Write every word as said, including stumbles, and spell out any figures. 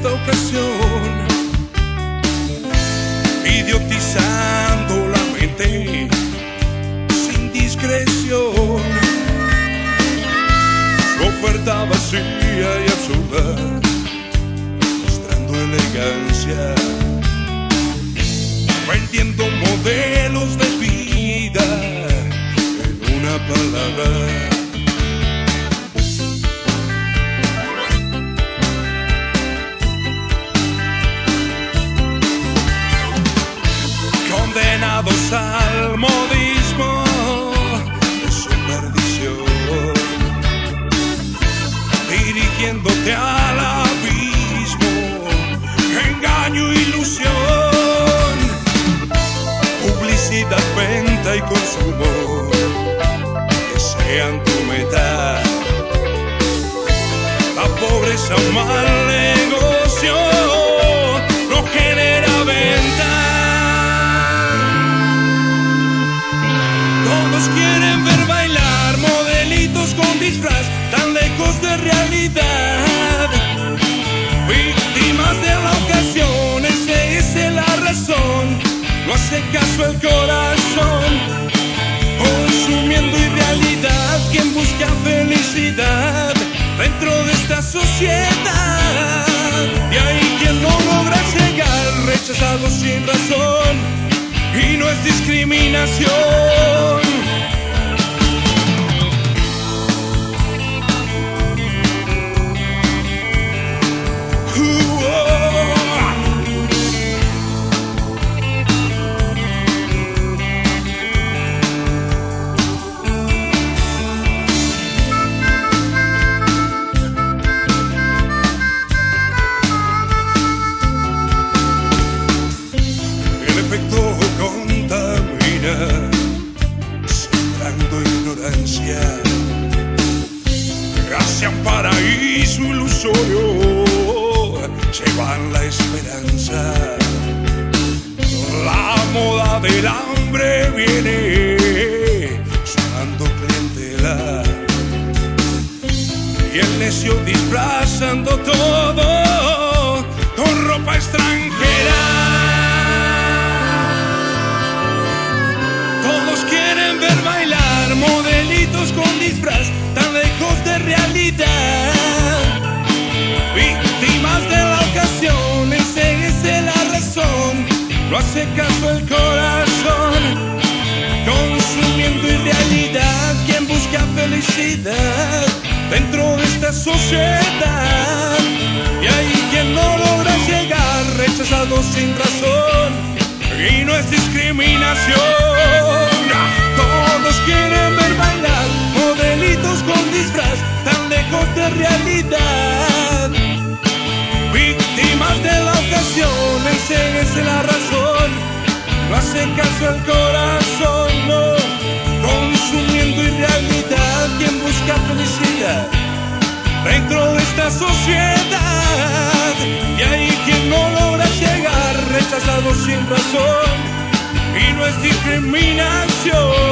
esta ocasión, idiotizando la mente sin discreción. Su oferta vacía y absurda, mostrando elegancia, vendiendo modelos de vida en una palabra. Condenados al modismo de su perdición, dirigiéndote al abismo, engaño, ilusión, publicidad, venta y consumo, que sean tu meta. La pobreza, un mal negocio, no genera venta. Todos quieren ver bailar modelitos con disfraz, tan lejos de realidad. Víctimas de la ocasión, esa es la razón. No hace caso el corazón, consumiendo irrealidad. Quien busca felicidad dentro de esta sociedad, y hay quien no logra llegar, rechazado sin razón, y no es discriminación. Contamina, sembrando ignorancia hacia un paraíso ilusorio. Llevan la esperanza, la moda del hambre viene sonando clientela, y el necio disfrazando todo con ropa extranjera. Quieren ver bailar modelitos con disfraz, tan lejos de realidad. Víctimas de la ocasión, esa es la razón. No hace caso el corazón, consumiendo irrealidad. Quien busca felicidad dentro de esta sociedad, y hay quien no logra llegar, rechazado sin razón, y no es discriminación. Todos quieren ver bailar modelitos con disfraz, tan lejos de realidad. Víctimas de la ocasión, esa es la razón. No hace caso el corazón, no, consumiendo irrealidad. Quien busca felicidad dentro de esta sociedad, y hay quien no logra llegar, rechazado sin razón, y no es discriminación.